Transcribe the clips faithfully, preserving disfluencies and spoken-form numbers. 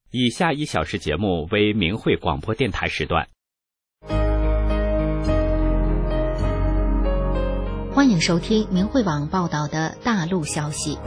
以下一小时节目为明慧广播电台时段。 欢迎收听明慧网报道的大陆消息。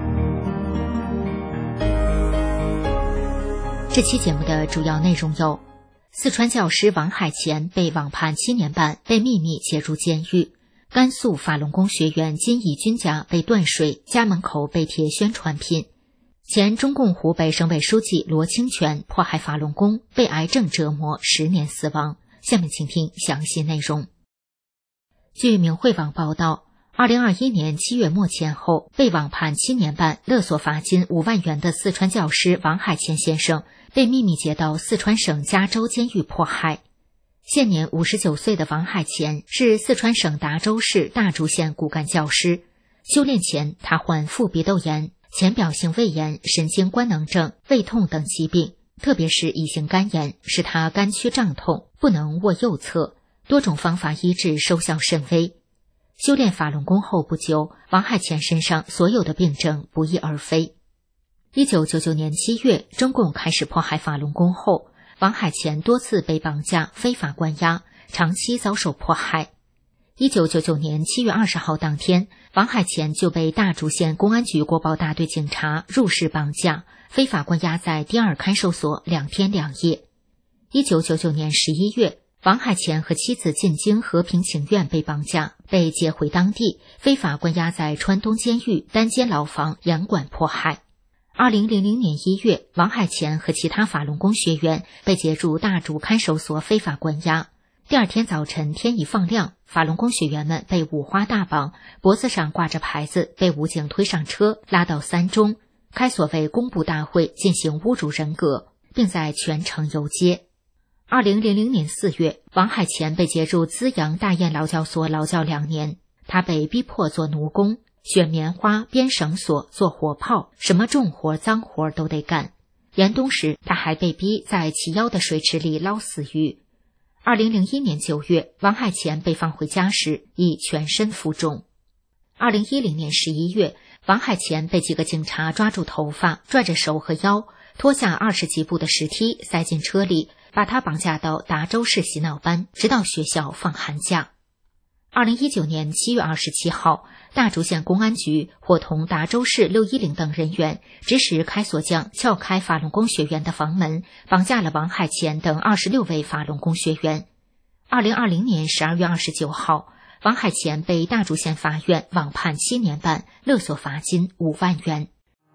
这期节目的主要内容有：四川教师王海乾被网判七年半，被秘密接入监狱；甘肃法轮功学员金义军家被断水，家门口被贴宣传品；前中共湖北省委书记罗清泉迫害法轮功，被癌症折磨十年死亡。下面请听详细内容。据明慧网报道，二零二一年七月末前后被网判七年半、勒索罚金五万元的四川教师王海乾先生被秘密接到四川省加州监狱迫害。现年五十九岁的王海乾是四川省达州市大竹县骨干教师。修炼前，他患副鼻窦炎、浅表性胃炎、神经官能症、胃痛等疾病，特别是乙型肝炎，使他肝区胀痛，不能卧右侧，多种方法医治收效甚微。修炼法轮功后不久，王海乾身上所有的病症不翼而飞。一九九九年七月，中共开始迫害法轮功后，王海乾多次被绑架、非法关押，长期遭受迫害。一九九九年七月二十号当天，王海乾就被大竹县公安局国保大队警察入室绑架，非法关押在第二看守所两天两夜。一九九九年十一月，王海乾和妻子进京和平请愿被绑架，被接回当地，非法关押在川东监狱单间牢房严管迫害。二零零零年一月，王海乾和其他法轮功学员被接入大竹看守所非法关押。第二天早晨天一放亮，法轮功学员们被五花大绑，脖子上挂着牌子，被武警推上车拉到三中，开所谓公布大会进行侮辱人格，并在全城游街。二零零零年四月，王海乾被接入资阳大雁劳教所劳教两年，他被逼迫做奴工，选棉花、编绳索、做火炮，什么重活脏活都得干。严冬时，他还被逼在齐腰的水池里捞死鱼。二零零一年九月，王海乾被放回家时已全身浮肿。二零一零年十一月，王海乾被几个警察抓住头发，拽着手和腰，拖下二十几步的石梯，塞进车里，把他绑架到达州市洗脑班，直到学校放寒假。二零一九年七月二十七号，大竹县公安局伙同达州市六一零等人员，指使开锁匠撬开法轮功学员的房门，绑架了王海乾等二十六位法轮功学员。二零二零年十二月二十九号，王海乾被大竹县法院网判七年半，勒索罚金五万元。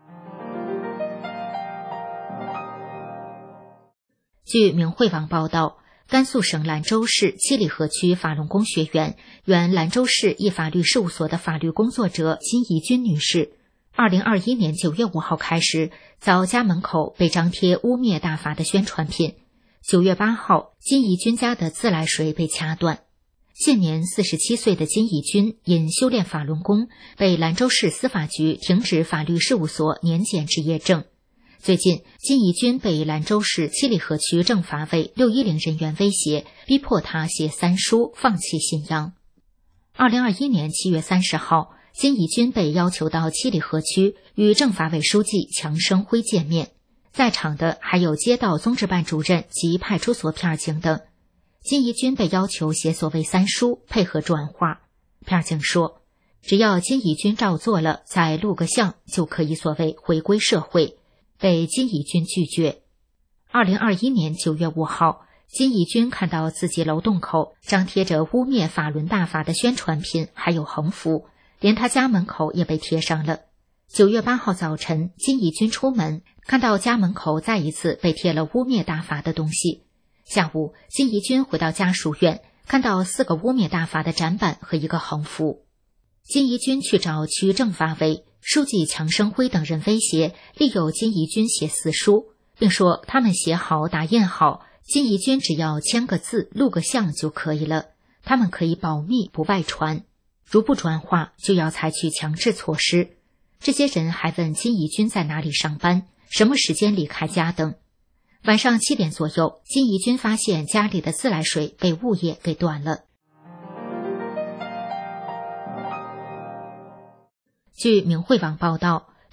据明慧网报道，甘肃省兰州市七里河区法轮功学员、原兰州市一法律事务所的法律工作者金怡君女士，二零二一年九月五号开始，遭家门口被张贴污蔑大法的宣传品。九月八号，金怡君家的自来水被掐断。现年四十七岁的金怡君因修炼法轮功，被兰州市司法局停止法律事务所年检执业证。最近，金怡君被兰州市七里河区政法委六一零人员威胁，逼迫他写三书，放弃信仰。二零二一年七月三十号，金怡君被要求到七里河区与政法委书记强生辉见面，在场的还有街道综治办主任及派出所片警等。金怡君被要求写所谓三书，配合转化。片警说，只要金怡君照做了，再录个像，就可以所谓回归社会。被金怡君拒绝。二零二一年九月五号，金怡君看到自己楼洞口张贴着污蔑法轮大法的宣传品，还有横幅，连他家门口也被贴上了。九月八号早晨，金怡君出门，看到家门口再一次被贴了污蔑大法的东西。下午，金怡君回到家属院，看到四个污蔑大法的展板和一个横幅。金怡君去找区政法委书记强生辉等人威胁，力诱金怡君写四书，并说他们写好打印好，金怡君只要签个字录个像就可以了，他们可以保密不外传，如不转化就要采取强制措施。这些人还问金怡君在哪里上班，什么时间离开家等。晚上七点左右，金怡君发现家里的自来水被物业给断了。据明慧网报道，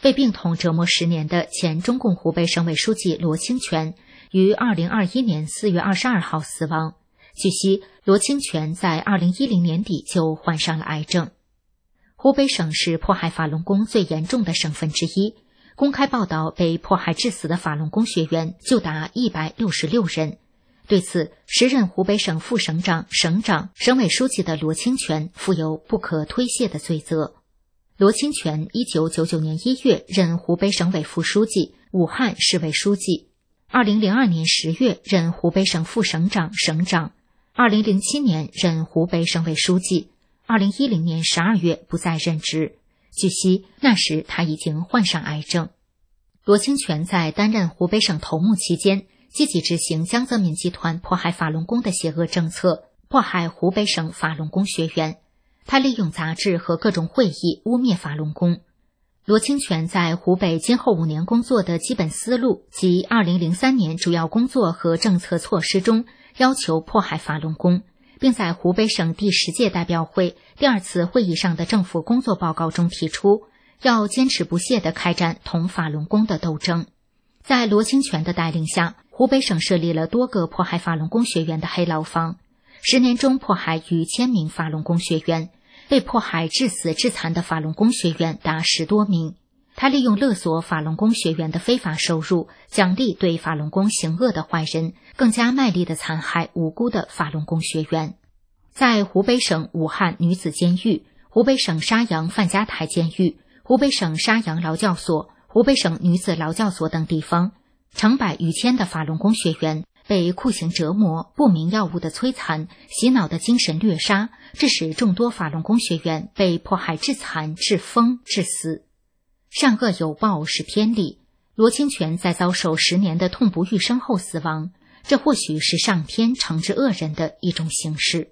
被病痛折磨十年的前中共湖北省委书记罗清泉于二零二一年四月二十二号死亡。据悉，罗清泉在二零一零年底就患上了癌症。湖北省是迫害法轮功最严重的省份之一，公开报道被迫害致死的法轮功学员就达一百六十六人。对此，时任湖北省副省长、省长、省委书记的罗清泉负有不可推卸的罪责。罗清泉一九九九年一月任湖北省委副书记、武汉市委书记，二零零二年十月任湖北省副省长、省长，二零零七年任湖北省委书记，二零一零年十二月不再任职。据悉，那时他已经患上癌症。罗清泉在担任湖北省头目期间，积极执行江泽民集团迫害法轮功的邪恶政策，迫害湖北省法轮功学员。他利用杂志和各种会议污蔑法轮功。罗清泉在湖北今后五年工作的基本思路及二零零三年主要工作和政策措施中，要求迫害法轮功，并在湖北省第十届代表会第二次会议上的政府工作报告中提出，要坚持不懈地开展同法轮功的斗争。在罗清泉的带领下，湖北省设立了多个迫害法轮功学员的黑牢房，十年中迫害逾千名法轮功学员，被迫害致死致残的法轮功学员达十多名。他利用勒索法轮功学员的非法收入，奖励对法轮功行恶的坏人，更加卖力地残害无辜的法轮功学员。在湖北省武汉女子监狱、湖北省沙洋范家台监狱、湖北省沙洋劳教所、湖北省女子劳教所等地方，成百余千的法轮功学员被酷刑折磨、不明药物的摧残、洗脑的精神掠杀，致使众多法轮功学员被迫害致残、致疯、致死。善恶有报是天理，罗清泉在遭受十年的痛不欲生后死亡，这或许是上天惩治恶人的一种形式。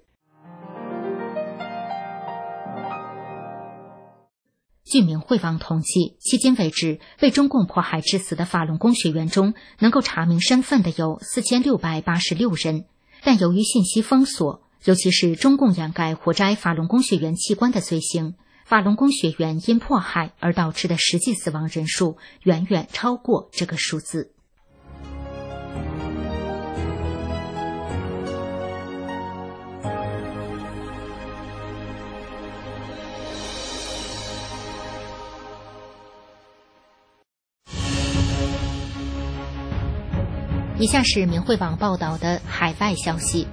据明慧网统计，迄今为止被中共迫害致死的法轮功学员中，能够查明身份的有四千六百八十六人，但由于信息封锁，尤其是中共掩盖活摘法轮功学员器官的罪行，法轮功学员因迫害而导致的实际死亡人数远远超过这个数字。以下是明慧网报道的海外消息，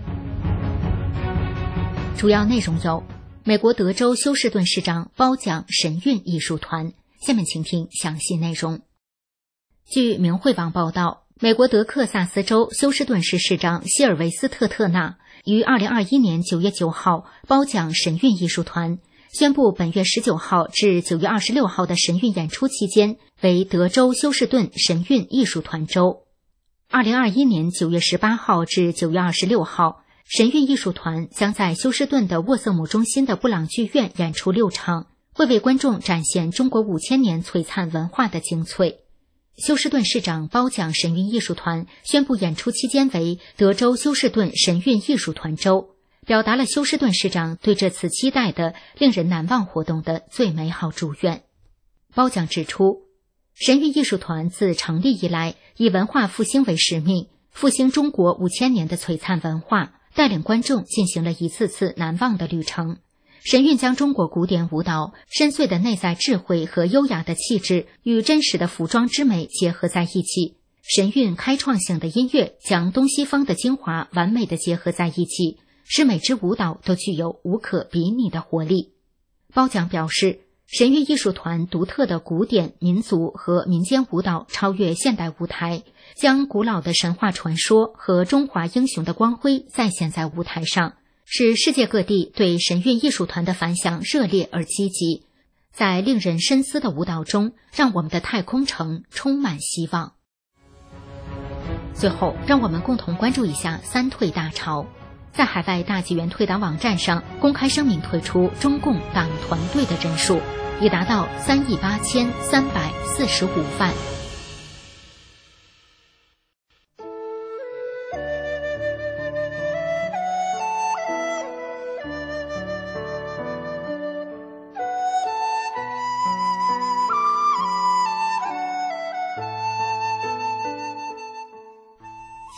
主要内容有：美国德州休士顿市长褒奖神韵艺术团。下面请听详细内容。据明慧网报道，美国德克萨斯州休士顿市市长希尔维斯特特纳于二零二一年九月九号褒奖神韵艺术团，宣布本月十九号至九月二十六号的神韵演出期间为德州休士顿神韵艺术团周。二零二一年九月十八号至九月二十六号，神韵艺术团将在休士顿的沃瑟姆中心的布朗剧院演出六场，会为观众展现中国五千年璀璨文化的精粹。休士顿市长褒奖神韵艺术团，宣布演出期间为德州休士顿神韵艺术团周，表达了休士顿市长对这次期待的令人难忘活动的最美好祝愿。褒奖指出，神韵艺术团自成立以来，以文化复兴为使命，复兴中国五千年的璀璨文化，带领观众进行了一次次难忘的旅程。神韵将中国古典舞蹈深邃的内在智慧和优雅的气质与真实的服装之美结合在一起。神韵开创性的音乐将东西方的精华完美的结合在一起，使每支舞蹈都具有无可比拟的活力。褒奖表示，神韵艺术团独特的古典、民族和民间舞蹈超越现代舞台，将古老的神话传说和中华英雄的光辉再现在舞台上，使世界各地对神韵艺术团的反响热烈而积极。在令人深思的舞蹈中，让我们的太空城充满希望。最后，让我们共同关注一下三退大潮。在海外大纪元退党网站上公开声明退出中共党团队的人数已达到三亿八千三百四十五万。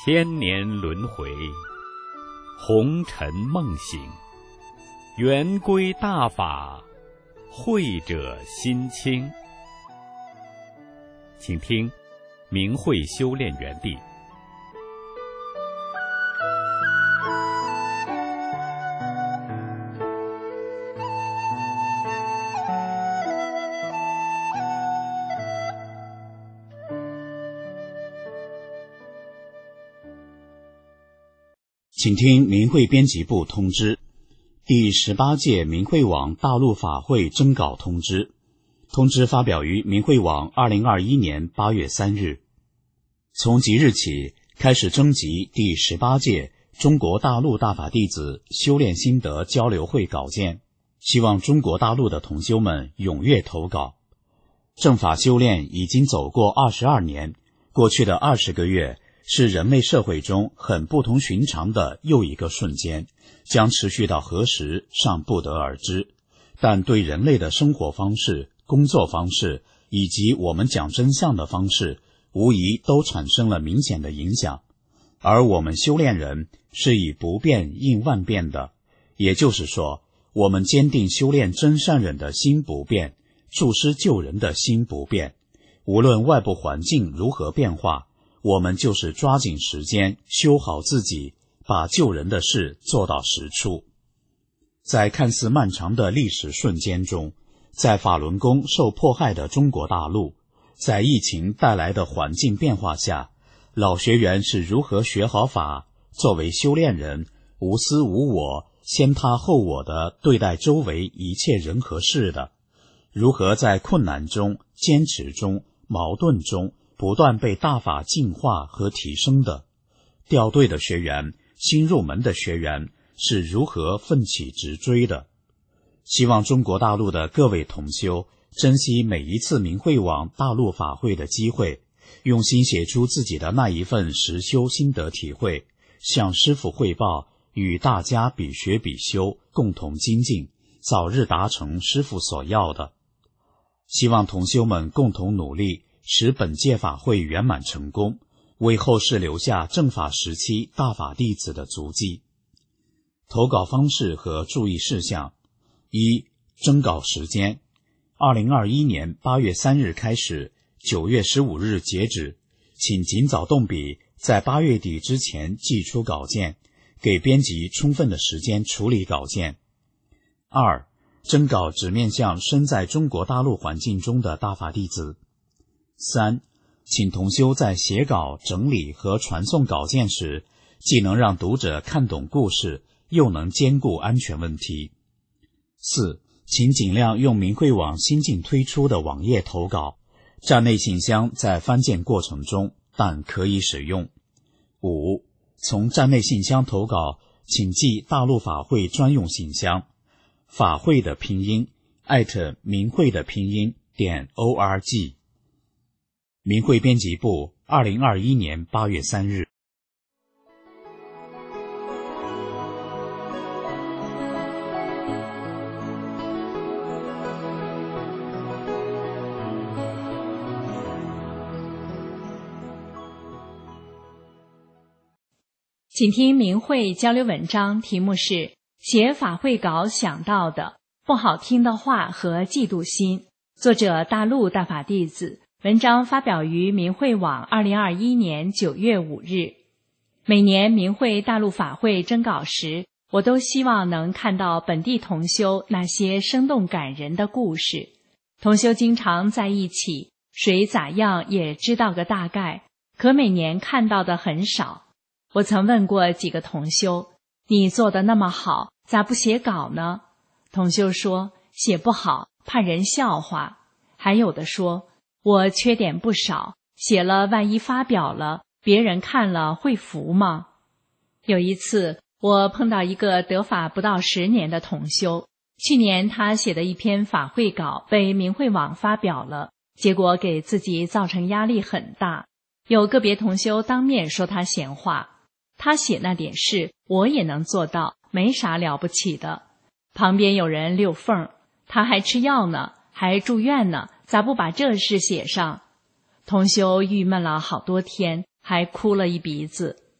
千年轮回，红尘梦醒，圆归大法，慧者心清。请听明慧修炼园地。 请听明慧编辑部通知，第十八届明慧网大陆法会征稿通知。通知发表于明慧网二零二一年八月三日。从即日起开始征集第十八届中国大陆大法弟子修炼心得交流会稿件，希望中国大陆的同修们踊跃投稿。正法修炼已经走过二十二年，过去的二十个月是人类社会中很不同寻常的又一个瞬间，将持续到何时尚不得而知，但对人类的生活方式、工作方式以及我们讲真相的方式，无疑都产生了明显的影响。而我们修炼人是以不变应万变的，也就是说，我们坚定修炼真善忍的心不变，助师救人的心不变，无论外部环境如何变化，我们就是抓紧时间修好自己，把救人的事做到实处。在看似漫长的历史瞬间中，在法轮功受迫害的中国大陆，在疫情带来的环境变化下，老学员是如何学好法，作为修炼人，无私无我、先他后我的对待周围一切人和事的，如何在困难中、坚持中、矛盾中不断被大法净化和提升的。掉队的学员、新入门的学员是如何奋起直追的。希望中国大陆的各位同修珍惜每一次明慧网大陆法会的机会，用心写出自己的那一份实修心得体会，向师父汇报，与大家比学比修，共同精进，早日达成师父所要的。希望同修们共同努力，使本届法会圆满成功，为后世留下正法时期大法弟子的足迹。投稿方式和注意事项：一、征稿时间二零二一年八月三日开始，九月十五日截止，请尽早动笔，在八月底之前寄出稿件，给编辑充分的时间处理稿件。二、征稿只面向身在中国大陆环境中的大法弟子。三、请同修在写稿、整理和传送稿件时，既能让读者看懂故事，又能兼顾安全问题。四、请尽量用明慧网新近推出的网页投稿，站内信箱在翻件过程中，但可以使用。五、从站内信箱投稿，请寄大陆法会专用信箱，法会的拼音艾特明慧的拼音点 org。明慧编辑部，二零二一年八月三日。 请听明慧交流文章，题目是写法会稿想到的不好听的话和嫉妒心，作者大陆大法弟子，文章发表于明慧网二零二一年九月五日。每年明慧大陆法会征稿时，我都希望能看到本地同修那些生动感人的故事。同修经常在一起，谁咋样也知道个大概，可每年看到的很少。我曾问过几个同修，你做得那么好，咋不写稿呢？同修说，写不好，怕人笑话。还有的说，我缺点不少，写了万一发表了，别人看了会服吗？有一次，我碰到一个得法不到十年的同修，去年他写的一篇法会稿被明慧网发表了，结果给自己造成压力很大。有个别同修当面说他闲话，他写那点事我也能做到，没啥了不起的。旁边有人溜缝，他还吃药呢，还住院呢，咋不把这事写上？同修郁闷了好多天，还哭了一鼻子。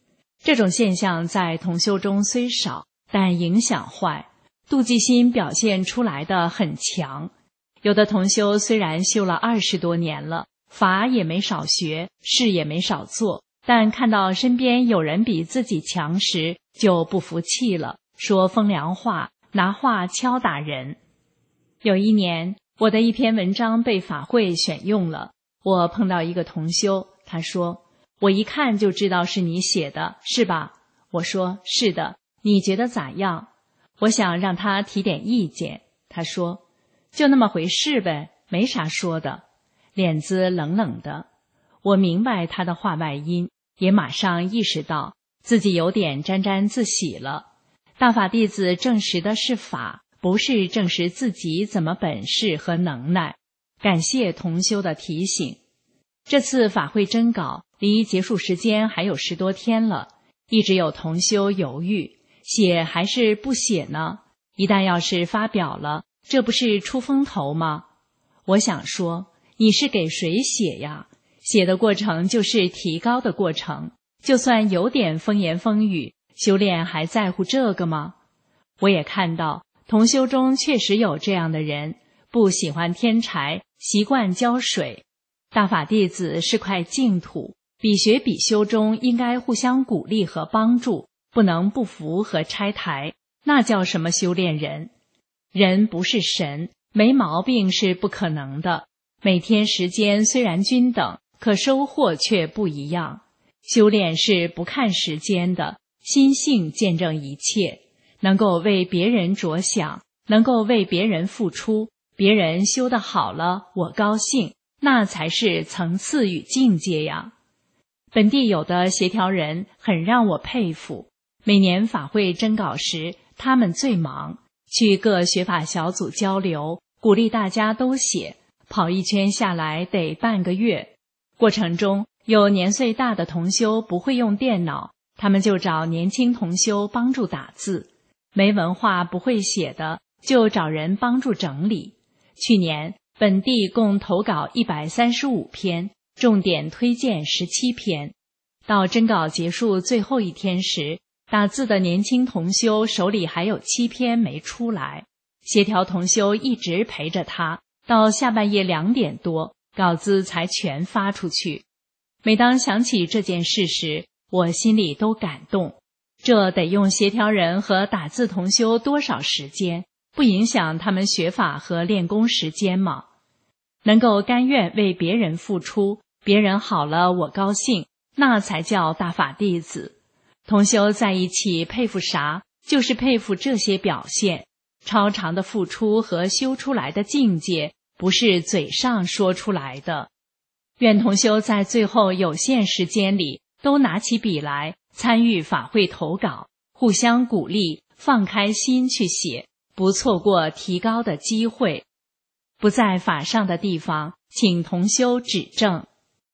这种现象在同修中虽少，但影响坏，妒忌心表现出来的很强。有的同修虽然修了二十多年了，法也没少学，事也没少做，但看到身边有人比自己强时，就不服气了，说风凉话，拿话敲打人。有一年，我的一篇文章被法会选用了，我碰到一个同修，他说，我一看就知道是你写的，是吧？我说，是的，你觉得咋样？我想让他提点意见。他说，就那么回事呗，没啥说的，脸子冷冷的。我明白他的话外音，也马上意识到自己有点沾沾自喜了。大法弟子证实的是法，不是证实自己怎么本事和能耐。感谢同修的提醒。这次法会征稿离结束时间还有十多天了，一直有同修犹豫，写还是不写呢？一旦要是发表了，这不是出风头吗？我想说，你是给谁写呀？写的过程就是提高的过程，就算有点风言风语，修炼还在乎这个吗？我也看到同修中确实有这样的人，不喜欢添柴，习惯浇水。大法弟子是块净土，比学比修中应该互相鼓励和帮助，不能不服和拆台，那叫什么修炼人？人不是神，没毛病是不可能的。每天时间虽然均等，可收获却不一样。修炼是不看时间的，心性见证一切，能够为别人着想，能够为别人付出，别人修得好了，我高兴，那才是层次与境界呀。本地有的协调人很让我佩服，每年法会征稿时，他们最忙，去各学法小组交流，鼓励大家都写，跑一圈下来得半个月。过程中有年岁大的同修不会用电脑，他们就找年轻同修帮助打字，没文化不会写的就找人帮助整理。去年本地共投稿一百三十五篇，重点推荐十七篇。到征稿结束最后一天时，打字的年轻同修手里还有七篇没出来，协调同修一直陪着他，到下半夜两点多，稿子才全发出去。每当想起这件事时，我心里都感动。这得用协调人和打字同修多少时间，不影响他们学法和练功时间吗？能够甘愿为别人付出，别人好了我高兴，那才叫大法弟子。同修在一起佩服啥？就是佩服这些表现。超常的付出和修出来的境界，不是嘴上说出来的。愿同修在最后有限时间里，都拿起笔来参与法会投稿，互相鼓励，放开心去写，不错过提高的机会。不在法上的地方，请同修指正。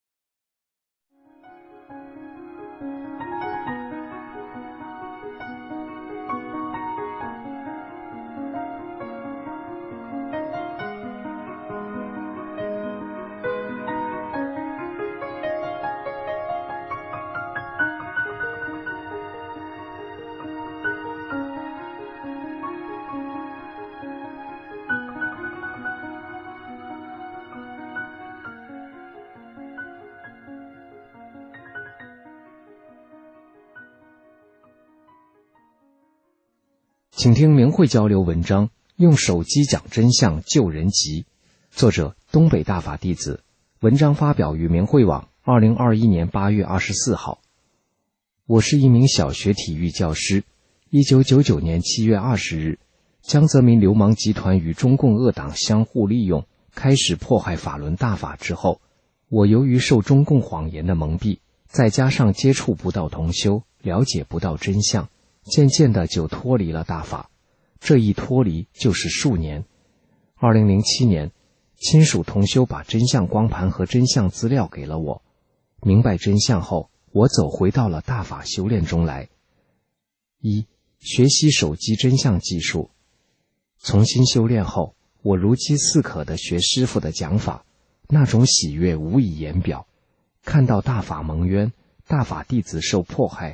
请听明慧交流文章，用手机讲真相救人急。作者东北大法弟子，文章发表于明慧网二零二一年八月二十四号。我是一名小学体育教师。一九九九年七月二十日，江泽民流氓集团与中共恶党相互利用，开始迫害法轮大法之后，我由于受中共谎言的蒙蔽，再加上接触不到同修，了解不到真相，渐渐的就脱离了大法。这一脱离就是数年。二零零七年，亲属同修把真相光盘和真相资料给了我。明白真相后，我走回到了大法修炼中来。一、学习手机真相技术。重新修炼后，我如饥似渴地学师父的讲法，那种喜悦无以言表。看到大法蒙冤，大法弟子受迫害，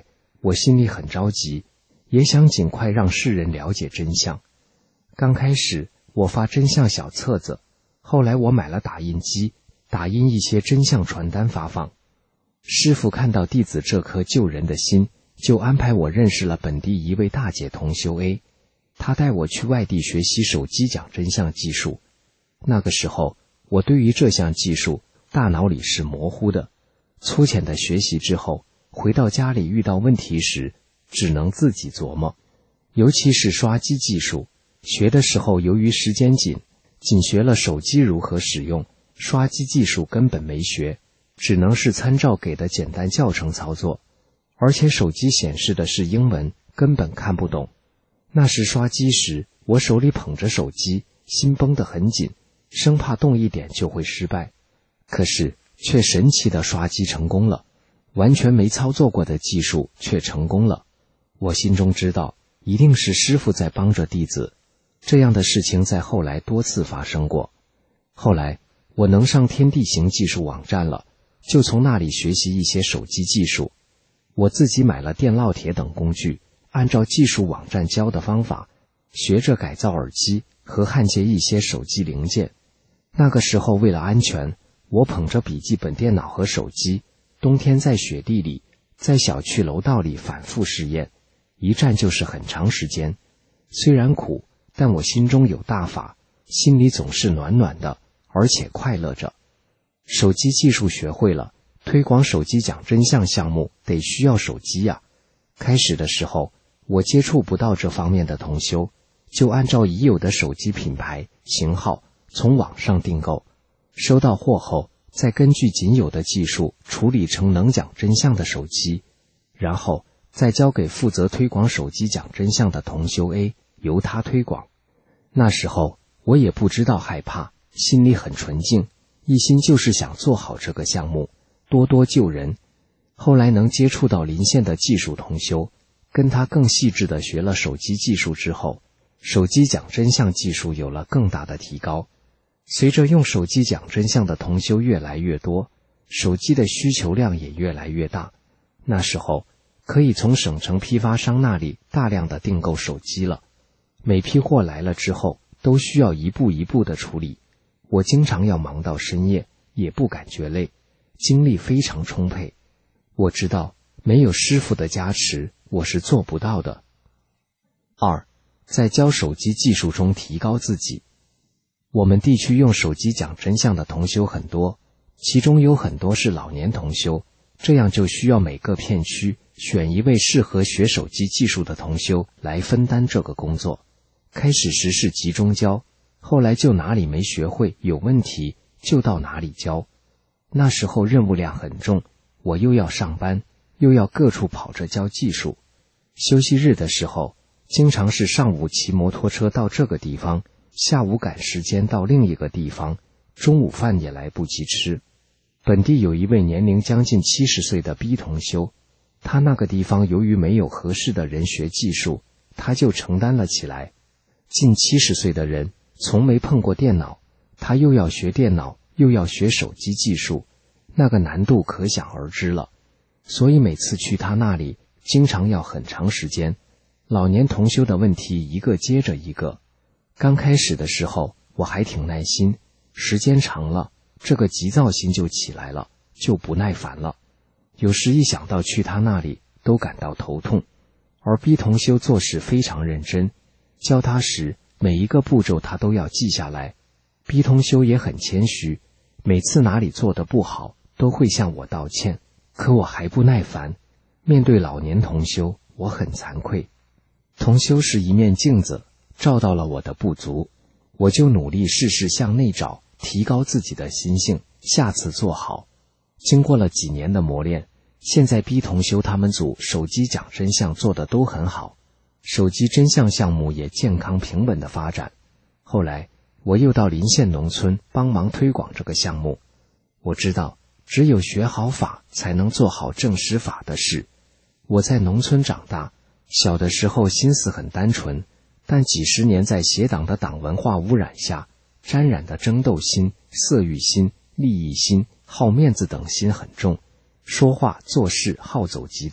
我心里很着急，也想尽快让世人了解真相。刚开始我发真相小册子，后来我买了打印机，打印一些真相传单发放。师父看到弟子这颗救人的心，就安排我认识了本地一位大姐同修 A， 她带我去外地学习手机讲真相技术。那个时候我对于这项技术大脑里是模糊的，粗浅的学习之后，回到家里遇到问题时只能自己琢磨。尤其是刷机技术，学的时候由于时间紧，仅学了手机如何使用，刷机技术根本没学，只能是参照给的简单教程操作，而且手机显示的是英文，根本看不懂。那时刷机时，我手里捧着手机，心绷得很紧，生怕动一点就会失败。可是却神奇的刷机成功了，完全没操作过的技术却成功了。我心中知道，一定是师父在帮着弟子。这样的事情在后来多次发生过。后来我能上天地行技术网站了，就从那里学习一些手机技术。我自己买了电烙铁等工具，按照技术网站教的方法，学着改造耳机和焊接一些手机零件。那个时候为了安全，我捧着笔记本电脑和手机，冬天在雪地里，在小区楼道里反复试验，一站就是很长时间。虽然苦，但我心中有大法，心里总是暖暖的，而且快乐着。手机技术学会了，推广手机讲真相项目得需要手机呀。开始的时候，我接触不到这方面的同修，就按照已有的手机品牌、型号从网上订购，收到货后，再根据仅有的技术处理成能讲真相的手机，然后再交给负责推广手机讲真相的同修 A， 由他推广。那时候我也不知道害怕，心里很纯净，一心就是想做好这个项目，多多救人。后来能接触到邻县的技术同修，跟他更细致地学了手机技术之后，手机讲真相技术有了更大的提高。随着用手机讲真相的同修越来越多，手机的需求量也越来越大。那时候可以从省城批发商那里大量的订购手机了，每批货来了之后都需要一步一步的处理，我经常要忙到深夜，也不感觉累，精力非常充沛。我知道没有师父的加持，我是做不到的。二，在教手机技术中提高自己。我们地区用手机讲真相的同修很多，其中有很多是老年同修，这样就需要每个片区选一位适合学手机技术的同修来分担这个工作。开始时是集中教，后来就哪里没学会有问题就到哪里教。那时候任务量很重，我又要上班，又要各处跑着教技术。休息日的时候，经常是上午骑摩托车到这个地方，下午赶时间到另一个地方，中午饭也来不及吃。本地有一位年龄将近七十岁的 B 同修，他那个地方由于没有合适的人学技术，他就承担了起来。近七十岁的人从没碰过电脑，他又要学电脑，又要学手机技术，那个难度可想而知了。所以每次去他那里，经常要很长时间，老年同修的问题一个接着一个。刚开始的时候我还挺耐心，时间长了，这个急躁心就起来了，就不耐烦了。有时一想到去他那里，都感到头痛。而 B 同修做事非常认真，教他时每一个步骤他都要记下来。 B 同修也很谦虚，每次哪里做得不好都会向我道歉，可我还不耐烦。面对老年同修，我很惭愧。同修是一面镜子，照到了我的不足，我就努力事事向内找，提高自己的心性，下次做好。经过了几年的磨练，现在 B 同修他们组手机讲真相做得都很好，手机真相项目也健康平稳的发展。后来我又到邻县农村帮忙推广这个项目。我知道只有学好法才能做好正实法的事。我在农村长大，小的时候心思很单纯，但几十年在邪党的党文化污染下，沾染的争斗心、色欲心、利益心、好面子等心很重，说话做事好走极端，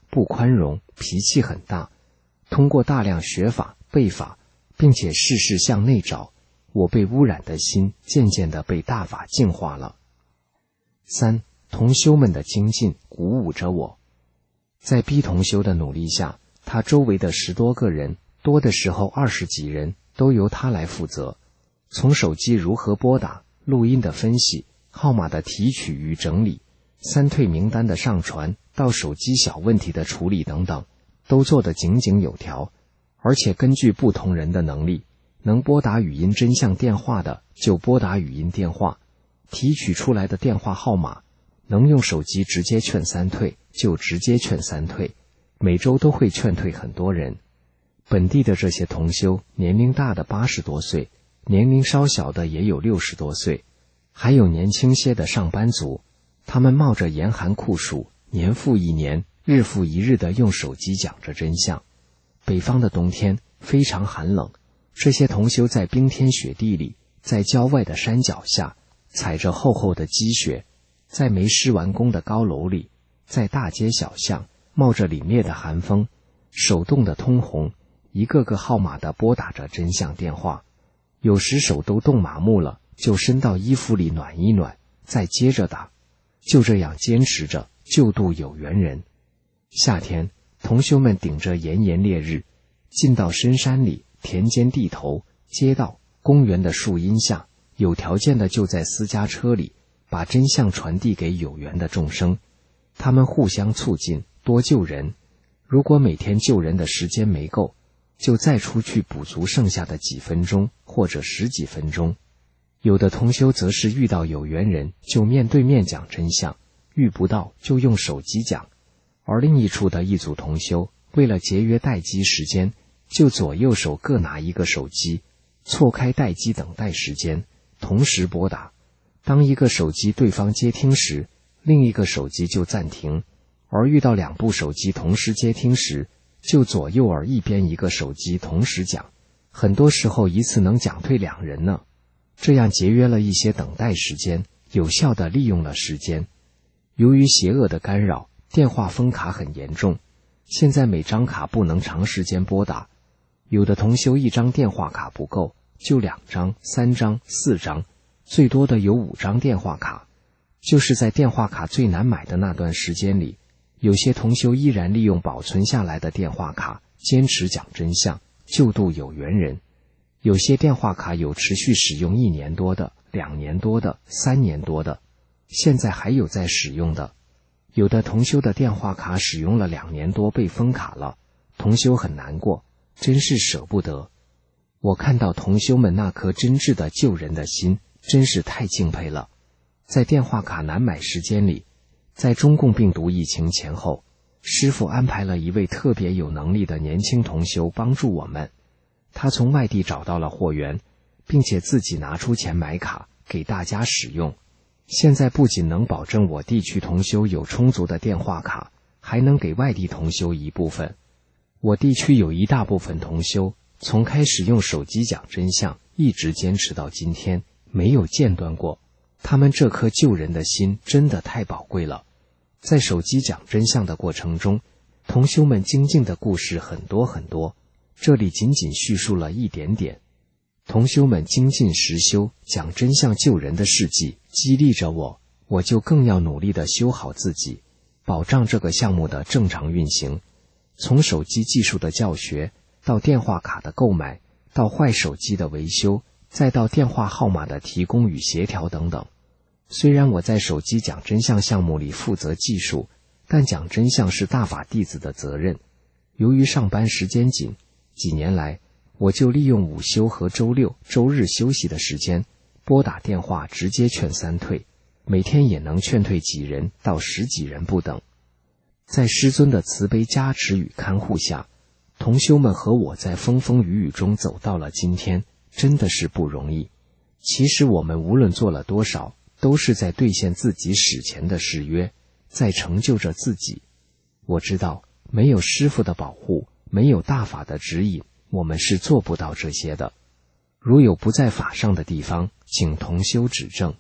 不宽容，脾气很大。通过大量学法背法，并且事事向内找，我被污染的心渐渐地被大法净化了。三、同修们的精进鼓舞着我。在逼同修的努力下，他周围的十多个人，多的时候二十几人，都由他来负责。从手机如何拨打、录音的分析、号码的提取与整理、三退名单的上传，到手机小问题的处理等等，都做得井井有条。而且根据不同人的能力，能拨打语音真相电话的就拨打语音电话，提取出来的电话号码能用手机直接劝三退就直接劝三退，每周都会劝退很多人。本地的这些同修，年龄大的八十多岁，年龄稍小的也有六十多岁，还有年轻些的上班族，他们冒着严寒酷暑，年复一年，日复一日地用手机讲着真相。北方的冬天非常寒冷，这些同修在冰天雪地里，在郊外的山脚下，踩着厚厚的积雪，在没施完工的高楼里，在大街小巷，冒着凛冽的寒风，手冻得通红，一个个号码地拨打着真相电话。有时手都冻麻木了，就伸到衣服里暖一暖，再接着打。就这样坚持着，救度有缘人。夏天，同修们顶着炎炎烈日，进到深山里、田间地头、街道、公园的树荫下，有条件的就在私家车里，把真相传递给有缘的众生。他们互相促进，多救人。如果每天救人的时间没够，就再出去补足剩下的几分钟或者十几分钟。有的同修则是遇到有缘人就面对面讲真相，遇不到就用手机讲。而另一处的一组同修，为了节约待机时间，就左右手各拿一个手机，错开待机等待时间，同时拨打。当一个手机对方接听时，另一个手机就暂停，而遇到两部手机同时接听时，就左右耳一边一个手机同时讲，很多时候一次能讲退两人呢。这样节约了一些等待时间，有效地利用了时间。由于邪恶的干扰，电话封卡很严重，现在每张卡不能长时间拨打，有的同修一张电话卡不够，就两张、三张、四张，最多的有五张电话卡。就是在电话卡最难买的那段时间里，有些同修依然利用保存下来的电话卡，坚持讲真相，救度有缘人。有些电话卡有持续使用一年多的、两年多的、三年多的，现在还有在使用的。有的同修的电话卡使用了两年多被封卡了，同修很难过，真是舍不得。我看到同修们那颗真挚的救人的心，真是太敬佩了。在电话卡难买时间里，在中共病毒疫情前后，师父安排了一位特别有能力的年轻同修帮助我们。他从外地找到了货源，并且自己拿出钱买卡给大家使用。现在不仅能保证我地区同修有充足的电话卡，还能给外地同修一部分。我地区有一大部分同修从开始用手机讲真相，一直坚持到今天，没有间断过。他们这颗救人的心真的太宝贵了。在手机讲真相的过程中，同修们精进的故事很多很多，这里仅仅叙述了一点点。同修们精进实修讲真相救人的事迹激励着我，我就更要努力地修好自己，保障这个项目的正常运行。从手机技术的教学，到电话卡的购买，到坏手机的维修，再到电话号码的提供与协调等等。虽然我在手机讲真相项目里负责技术，但讲真相是大法弟子的责任。由于上班时间紧，几年来我就利用午休和周六、周日休息的时间，拨打电话直接劝三退，每天也能劝退几人到十几人不等。在师尊的慈悲加持与看护下，同修们和我在风风雨雨中走到了今天，真的是不容易。其实我们无论做了多少，都是在兑现自己史前的誓约，在成就着自己。我知道，没有师父的保护，没有大法的指引，我们是做不到这些的。如有不在法上的地方，请同修指正。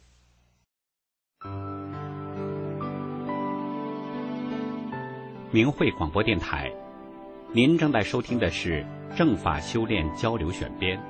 明慧广播电台，您正在收听的是正法修炼交流选编。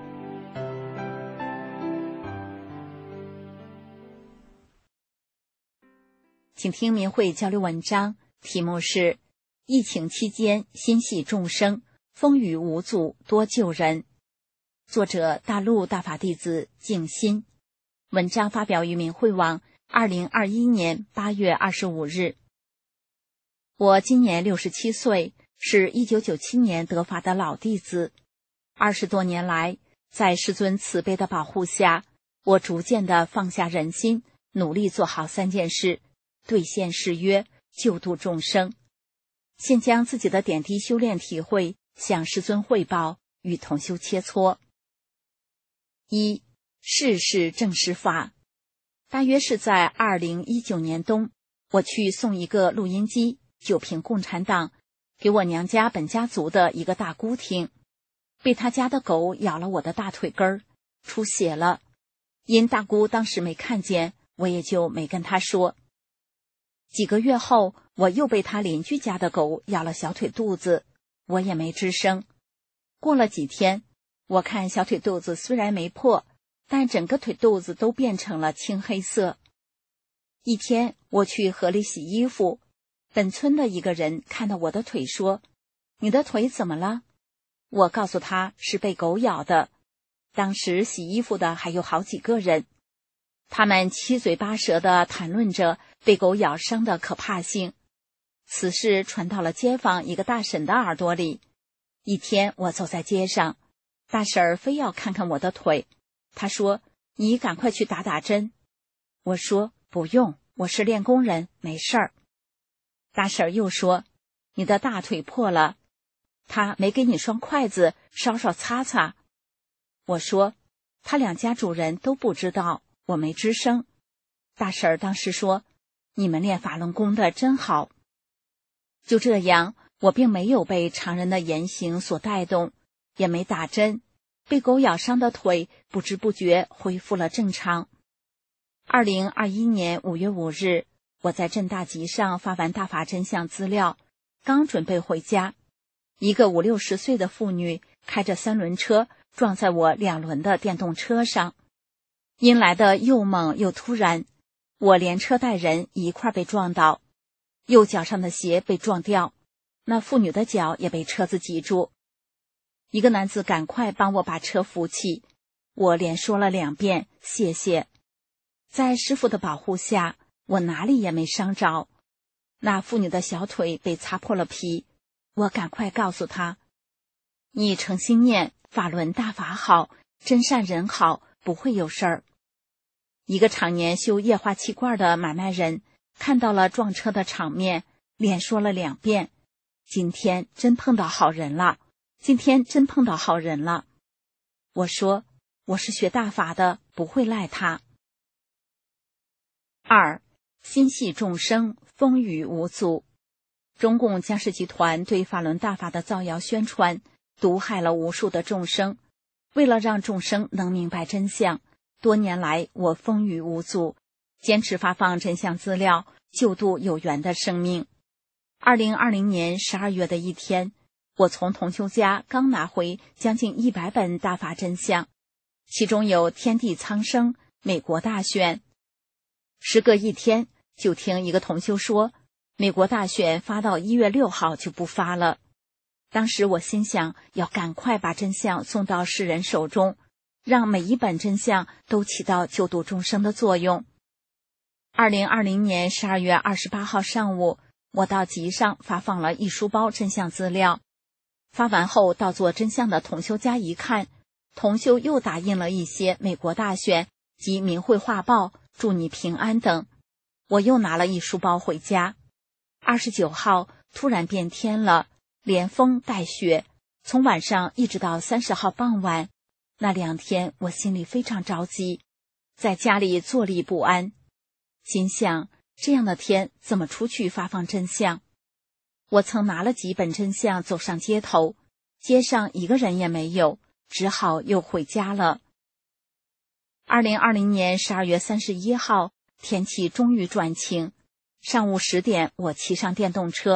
请听明慧交流文章，题目是疫情期间心系众生，风雨无阻多救人。作者大陆大法弟子静心。文章发表于明慧网二零二一年八月二十五日。我今年六十七岁，是一九九七年得法的老弟子。二十多年来，在师尊慈悲的保护下，我逐渐地放下人心，努力做好三件事，兑现誓约，救度众生。现将自己的点滴修炼体会向师尊汇报，与同修切磋。一、世事正实法。大约是在二零一九年冬，我去送一个录音机九瓶共产党给我娘家本家族的一个大姑听，被他家的狗咬了我的大腿根儿，出血了。因大姑当时没看见，我也就没跟他说。几个月后，我又被他邻居家的狗咬了小腿肚子，我也没吱声。过了几天，我看小腿肚子虽然没破，但整个腿肚子都变成了青黑色。一天，我去河里洗衣服，本村的一个人看到我的腿说：“你的腿怎么了？”我告诉他是被狗咬的。当时洗衣服的还有好几个人，他们七嘴八舌地谈论着被狗咬伤的可怕性。此事传到了街坊一个大婶的耳朵里。一天，我走在街上，大婶儿非要看看我的腿，她说：“你赶快去打打针。”我说：“不用，我是练功人，没事儿。”大婶儿又说：“你的大腿破了，他没给你双筷子稍稍擦擦。”我说：“他两家主人都不知道。”我没吱声。大婶儿当时说：“你们练法轮功的真好。”就这样，我并没有被常人的言行所带动，也没打针，被狗咬伤的腿不知不觉恢复了正常。二零二一年五月五日，我在镇大集上发完大法真相资料，刚准备回家，一个五六十岁的妇女开着三轮车撞在我两轮的电动车上。因来的又猛又突然，我连车带人一块被撞倒，右脚上的鞋被撞掉，那妇女的脚也被车子挤住。一个男子赶快帮我把车扶起，我连说了两遍谢谢。在师父的保护下，我哪里也没伤着。那妇女的小腿被擦破了皮，我赶快告诉她：“你诚心念法轮大法好，真善人好，不会有事儿。”一个常年修液化气罐的买卖人看到了撞车的场面，连说了两遍：“今天真碰到好人了，今天真碰到好人了。”我说：“我是学大法的，不会赖他。”二、心系众生，风雨无阻。中共江氏集团对法轮大法的造谣宣传，毒害了无数的众生。为了让众生能明白真相，多年来我风雨无阻，坚持发放真相资料，救度有缘的生命。二零二零年十二月的一天，我从同修家刚拿回将近一百本大法真相，其中有天地苍生、美国大选。时隔一天，就听一个同修说，美国大选发到一月六号就不发了。当时我心想，要赶快把真相送到世人手中，让每一本真相都起到救度众生的作用。二零二零年十二月二十八号上午，我到集上发放了一书包真相资料。发完后到做真相的同修家一看，同修又打印了一些美国大选及明慧画报、祝你平安等。我又拿了一书包回家。二十九号突然变天了，连风带雪，从晚上一直到三十号傍晚，那两天我心里非常着急，在家里坐立不安，心想这样的天怎么出去发放真相？我曾拿了几本真相走上街头，街上一个人也没有，只好又回家了。二零二零年十二月三十一号，天气终于转晴。上午十点，我骑上电动车，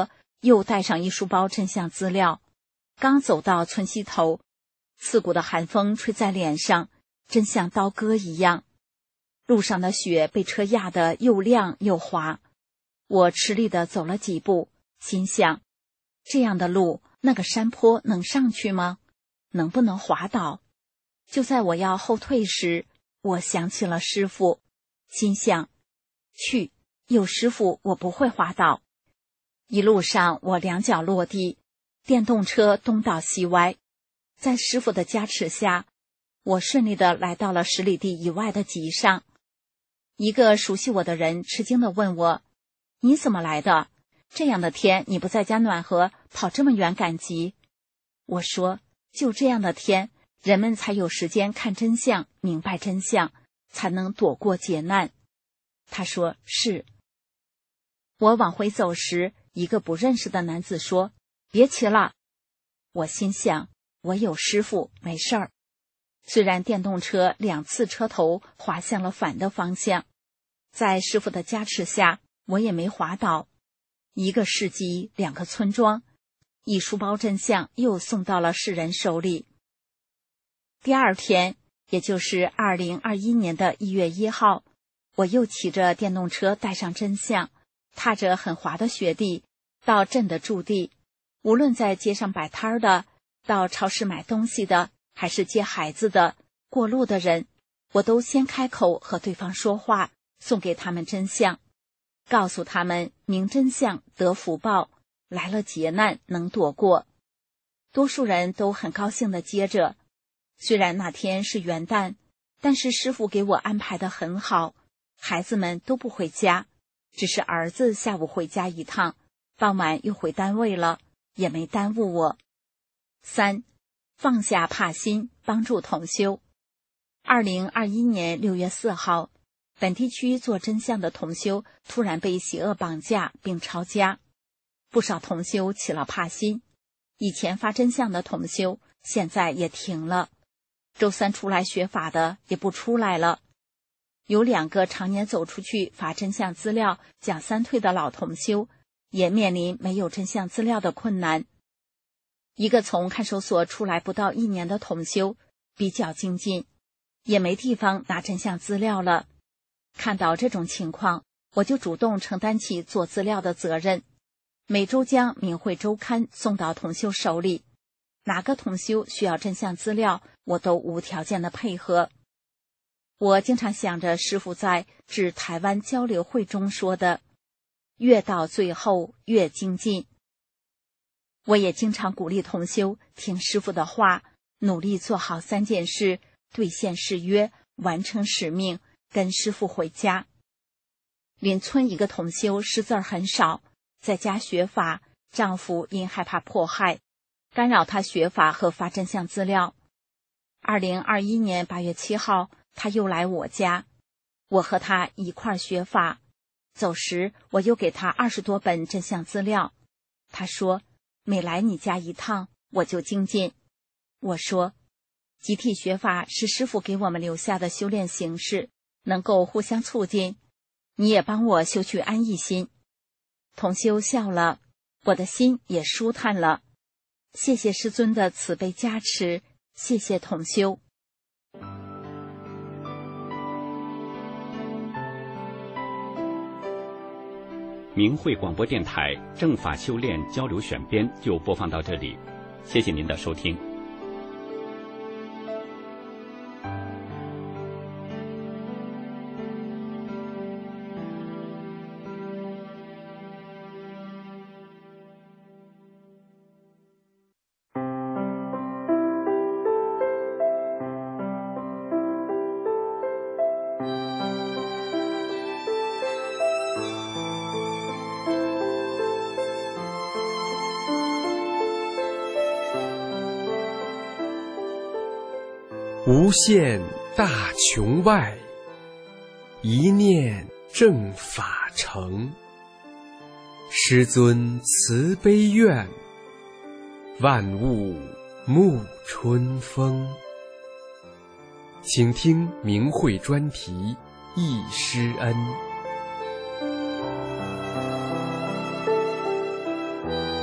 又带上一书包真相资料。刚走到村西头，刺骨的寒风吹在脸上，真像刀割一样。路上的雪被车压得又亮又滑，我吃力地走了几步，心想，这样的路，那个山坡能上去吗？能不能滑倒？就在我要后退时，我想起了师傅，心想，去，有师傅我不会滑倒。一路上我两脚落地，电动车东倒西歪，在师傅的加持下，我顺利地来到了十里地以外的集上。一个熟悉我的人吃惊地问我，你怎么来的？这样的天你不在家暖和，跑这么远赶集？我说，就这样的天，人们才有时间看真相，明白真相，才能躲过劫难。他说，是。我往回走时，一个不认识的男子说，别骑了。我心想，我有师傅，没事儿。虽然电动车两次车头滑向了反的方向，在师傅的加持下，我也没滑倒。一个市集，两个村庄，一书包真相又送到了世人手里。第二天，也就是二零二一年的一月一号，我又骑着电动车带上真相，踏着很滑的雪地，到镇的驻地。无论在街上摆摊的，到超市买东西的，还是接孩子的，过路的人，我都先开口和对方说话，送给他们真相，告诉他们明真相得福报，来了劫难能躲过。多数人都很高兴地接着。虽然那天是元旦，但是师傅给我安排得很好，孩子们都不回家，只是儿子下午回家一趟，傍晚又回单位了，也没耽误我。三，放下怕心，帮助同修。二零二一年六月四号，本地区做真相的同修突然被邪恶绑架并抄家，不少同修起了怕心。以前发真相的同修现在也停了，周三出来学法的也不出来了。有两个常年走出去发真相资料讲三退的老同修，也面临没有真相资料的困难。一个从看守所出来不到一年的同修比较精进，也没地方拿真相资料了。看到这种情况，我就主动承担起做资料的责任，每周将明慧周刊送到同修手里，哪个同修需要真相资料，我都无条件的配合。我经常想着师父在致台湾交流会中说的，越到最后越精进。我也经常鼓励同修听师父的话，努力做好三件事，兑现誓约，完成使命，跟师父回家。邻村一个同修识字儿很少，在家学法，丈夫因害怕迫害，干扰他学法和发真相资料。二零二一年八月七号，他又来我家，我和他一块儿学法。走时，我又给他二十多本真相资料。他说，每来你家一趟，我就精进。我说，集体学法是师父给我们留下的修炼形式，能够互相促进。你也帮我修取安逸心。同修笑了，我的心也舒坦了。谢谢师尊的慈悲加持，谢谢同修。 明慧广播电台正法修炼交流选编就播放到这里，谢谢您的收听。 无限大穹外，一念正法成。师尊慈悲愿，万物沐春风。请听明慧专题忆师恩。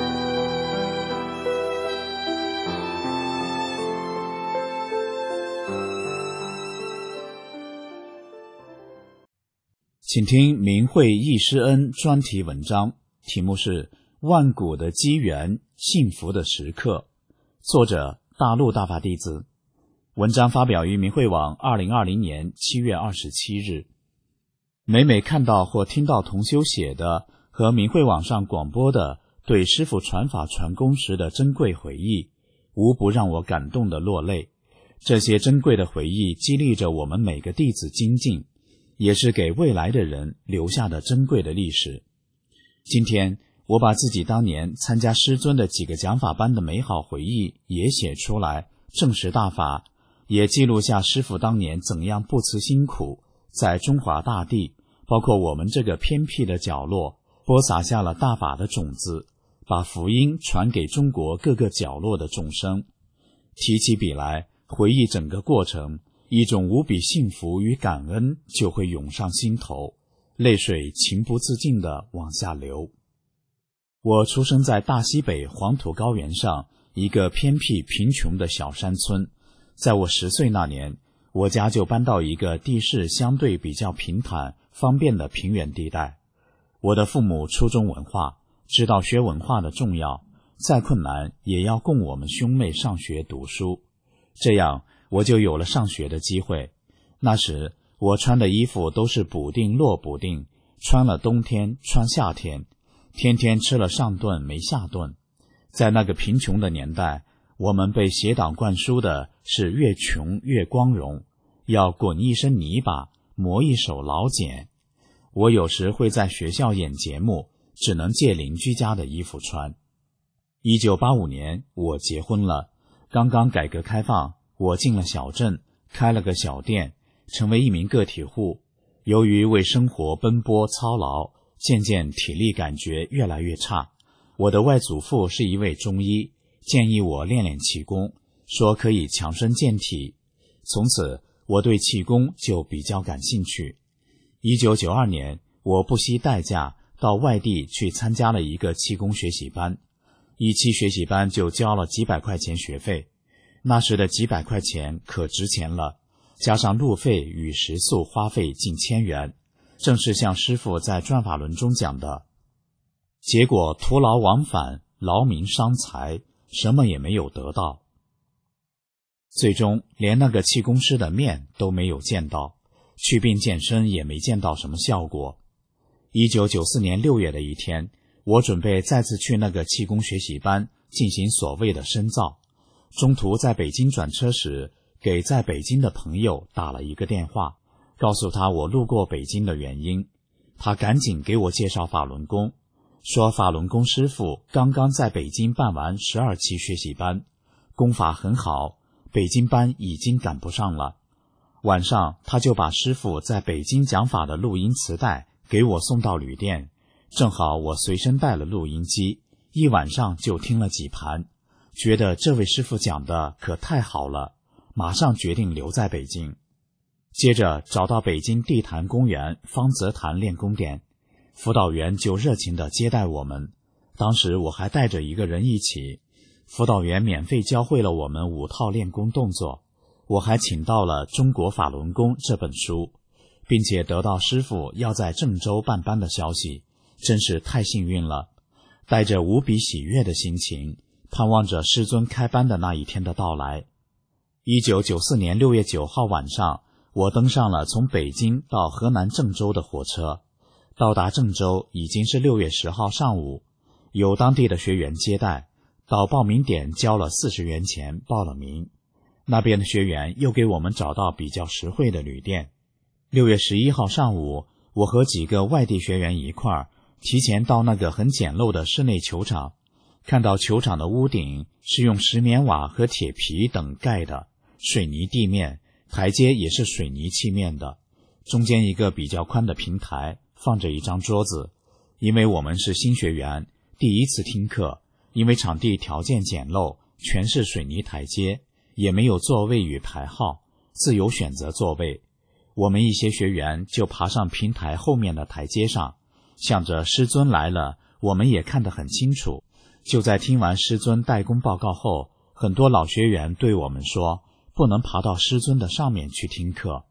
请听明慧忆师恩专题文章，题目是万古的机缘，幸福的时刻，作者大陆大法弟子。文章发表于明慧网二零二零年七月二十七日。每每看到或听到同修写的和明慧网上广播的对师父传法传功时的珍贵回忆，无不让我感动的落泪。这些珍贵的回忆激励着我们每个弟子精进，也是给未来的人留下的珍贵的历史。今天我把自己当年参加师尊的几个讲法班的美好回忆也写出来，证实大法，也记录下师父当年怎样不辞辛苦，在中华大地，包括我们这个偏僻的角落，播撒下了大法的种子，把福音传给中国各个角落的众生。提起笔来，回忆整个过程，一种无比幸福与感恩就会涌上心头，泪水情不自禁地往下流。我出生在大西北黄土高原上一个偏僻贫穷的小山村，在我十岁那年，我家就搬到一个地势相对比较平坦方便的平原地带。我的父母初中文化，知道学文化的重要，再困难也要供我们兄妹上学读书，这样我就有了上学的机会。那时我穿的衣服都是补丁落补丁，穿了冬天穿夏天，天天吃了上顿没下顿。在那个贫穷的年代，我们被邪党灌输的是越穷越光荣，要滚一身泥巴，磨一手老茧。我有时会在学校演节目，只能借邻居家的衣服穿。一九八五年我结婚了，刚刚改革开放，我进了小镇，开了个小店，成为一名个体户。由于为生活奔波操劳，渐渐体力感觉越来越差。我的外祖父是一位中医，建议我练练气功，说可以强身健体。从此我对气功就比较感兴趣。一九九二年，我不惜代价到外地去参加了一个气功学习班，一期学习班就交了几百块钱学费。那时的几百块钱可值钱了，加上路费与食宿花费近千元，正是像师父在转法轮中讲的，结果徒劳往返，劳民伤财，什么也没有得到。最终连那个气功师的面都没有见到，祛病健身也没见到什么效果。一九九四年六月的一天，我准备再次去那个气功学习班进行所谓的深造，中途在北京转车时，给在北京的朋友打了一个电话，告诉他我路过北京的原因。他赶紧给我介绍法轮功，说法轮功师傅刚刚在北京办完十二期学习班，功法很好，北京班已经赶不上了。晚上他就把师傅在北京讲法的录音磁带给我送到旅店，正好我随身带了录音机，一晚上就听了几盘，觉得这位师傅讲的可太好了，马上决定留在北京。接着找到北京地坛公园方泽坛练功点，辅导员就热情地接待我们。当时我还带着一个人一起，辅导员免费教会了我们五套练功动作。我还请到了《中国法轮功》这本书，并且得到师父要在郑州办班的消息，真是太幸运了。带着无比喜悦的心情，盼望着师尊开班的那一天的到来。一九九四年六月九号晚上，我登上了从北京到河南郑州的火车。到达郑州已经是六月十号上午，有当地的学员接待，到报名点交了四十元钱报了名。那边的学员又给我们找到比较实惠的旅店。六月十一号上午，我和几个外地学员一块儿提前到那个很简陋的室内球场，看到球场的屋顶是用石棉瓦和铁皮等盖的，水泥地面，台阶也是水泥砌面的，中间一个比较宽的平台，放着一张桌子。因为我们是新学员，第一次听课，因为场地条件简陋，全是水泥台阶，也没有座位与排号，自由选择座位。我们一些学员就爬上平台后面的台阶上，想着师尊来了，我们也看得很清楚。就在听完师尊代功报告后，很多老学员对我们说，不能爬到师尊的上面去听课。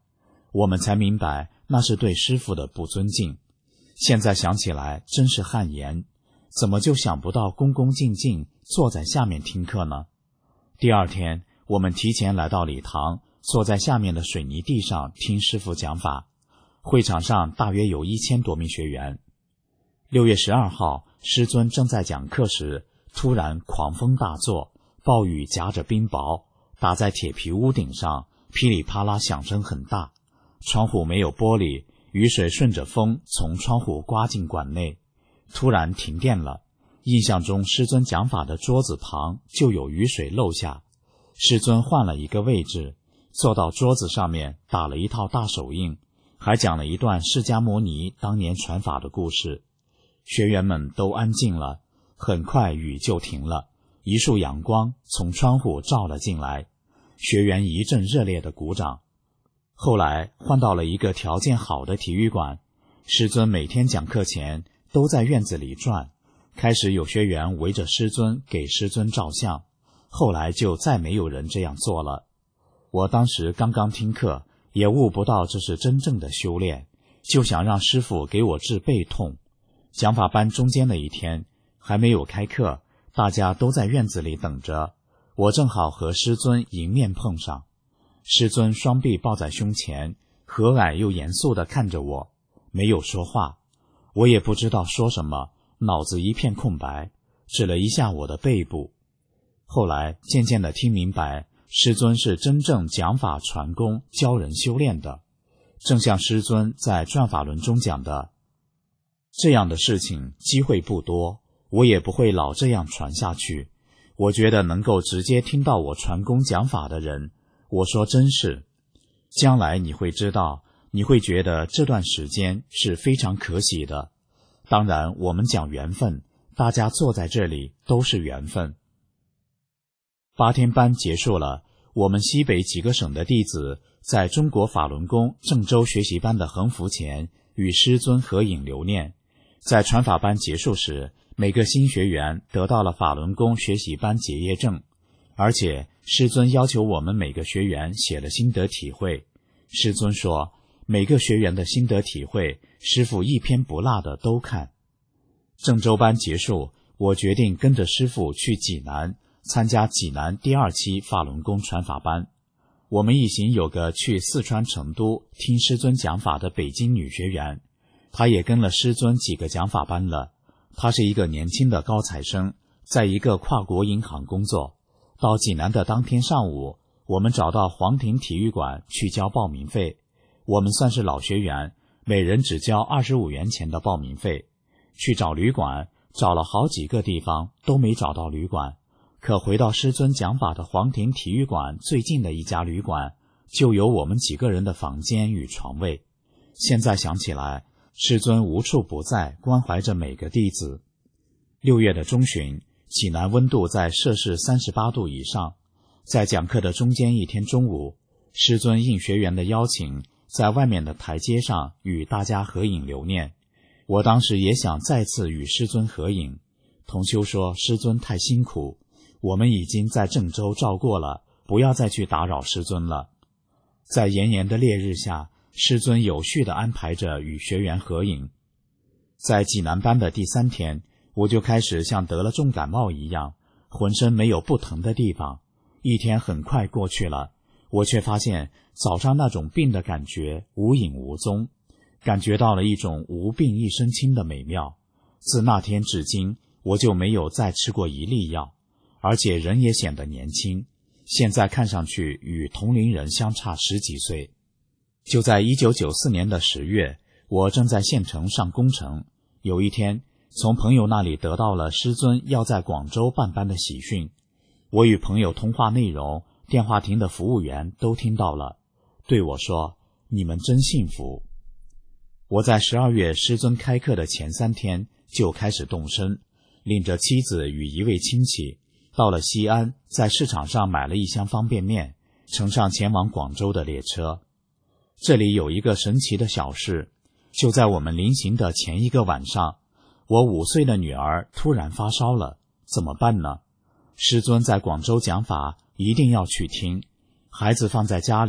我们才明白那是对师父的不尊敬。现在想起来真是汗颜，怎么就想不到恭恭敬敬坐在下面听课呢？第二天，我们提前来到礼堂，坐在下面的水泥地上听师父讲法。会场上大约有一千多名学员。六月十二号，师尊正在讲课时，突然狂风大作，暴雨夹着冰雹，打在铁皮屋顶上，噼里啪啦响声很大。窗户没有玻璃，雨水顺着风从窗户刮进馆内。突然停电了，印象中师尊讲法的桌子旁就有雨水漏下。师尊换了一个位置，坐到桌子上面，打了一套大手印，还讲了一段释迦牟尼当年传法的故事。学员们都安静了，很快雨就停了，一束阳光从窗户照了进来，学员一阵热烈的鼓掌。后来换到了一个条件好的体育馆，师尊每天讲课前都在院子里转，开始有学员围着师尊给师尊照相，后来就再没有人这样做了。我当时刚刚听课，也悟不到这是真正的修炼，就想让师父给我治背痛。讲法班中间的一天，还没有开课，大家都在院子里等着，我正好和师尊迎面碰上。师尊双臂抱在胸前，和蔼又严肃地看着我，没有说话。我也不知道说什么，脑子一片空白，指了一下我的背部。后来渐渐地听明白，师尊是真正讲法传功教人修炼的，正像师尊在转法轮中讲的，这样的事情机会不多，我也不会老这样传下去。我觉得能够直接听到我传功讲法的人，我说真是，将来你会知道，你会觉得这段时间是非常可喜的。当然我们讲缘分，大家坐在这里都是缘分。八天班结束了，我们西北几个省的弟子在中国法轮功郑州学习班的横幅前与师尊合影留念。在传法班结束时，每个新学员得到了法轮功学习班结业证，而且师尊要求我们每个学员写了心得体会。师尊说，每个学员的心得体会，师父一篇不落的都看。郑州班结束，我决定跟着师父去济南，参加济南第二期法轮功传法班。我们一行有个去四川成都听师尊讲法的北京女学员，她也跟了师尊几个讲法班了。她是一个年轻的高材生，在一个跨国银行工作。到济南的当天上午，我们找到黄庭体育馆去交报名费。我们算是老学员，每人只交二十五元钱的报名费。去找旅馆，找了好几个地方都没找到旅馆，可回到师尊讲法的黄庭体育馆最近的一家旅馆，就有我们几个人的房间与床位。现在想起来，师尊无处不在，关怀着每个弟子。六月的中旬，济南温度在摄氏三十八度以上。在讲课的中间一天中午，师尊应学员的邀请，在外面的台阶上与大家合影留念。我当时也想再次与师尊合影，同修说师尊太辛苦，我们已经在郑州照过了，不要再去打扰师尊了。在炎炎的烈日下，师尊有序地安排着与学员合影。在济南班的第三天，我就开始像得了重感冒一样，浑身没有不疼的地方。一天很快过去了，我却发现早上那种病的感觉无影无踪，感觉到了一种无病一身轻的美妙。自那天至今，我就没有再吃过一粒药，而且人也显得年轻，现在看上去与同龄人相差十几岁。就在一九九四年的十月，我正在县城上工程，有一天从朋友那里得到了师尊要在广州办班的喜讯。我与朋友通话内容，电话亭的服务员都听到了，对我说，你们真幸福。我在十二月师尊开课的前三天就开始动身，领着妻子与一位亲戚到了西安，在市场上买了一箱方便面，乘上前往广州的列车。这里有一个神奇的小事，就在我们临行的前一个晚上，我五岁的女儿突然发烧了，怎么办呢？师尊在广州讲法，一定要去听。孩子放在家里，